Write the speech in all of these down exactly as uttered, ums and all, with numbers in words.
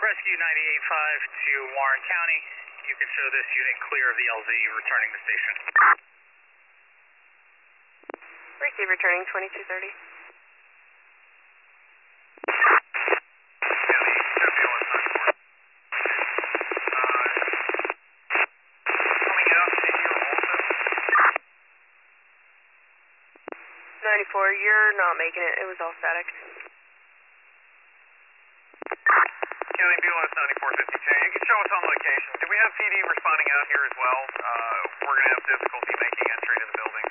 Rescue ninety-eight five to Warren County. You can show this unit clear of the L Z returning to station. Receive returning twenty-two thirty. ninety-four, you're not making it. It was all static. County B L S ninety-four fifty-two, you can show us on location. Do we have P D responding out here as well? Uh, we're going to have difficulty making entry to the building.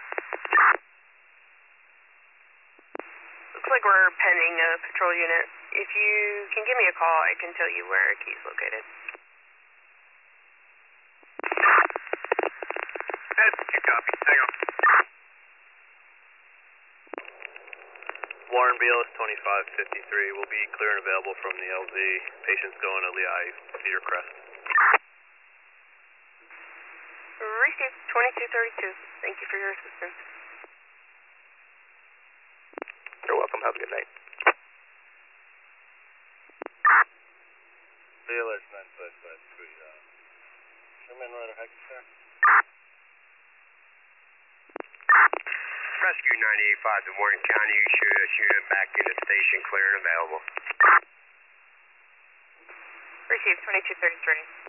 Looks like we're pending a patrol unit. If you can give me a call, I can tell you where he's located. Head, two copy. Hang on. Warren B L S twenty-five fifty-three will be clear and available from the L Z. Patients going to Lehigh Cedar Crest. Receive twenty-two thirty-two. Thank you for your assistance. You're welcome. Have a good night. B L S nine five five three. Uh, Sherman Rider Hackett, sir. Rescue ninety-eight five to Warren County. You shoot us unit back into station, clear and available. Receive twenty-two thirty-three.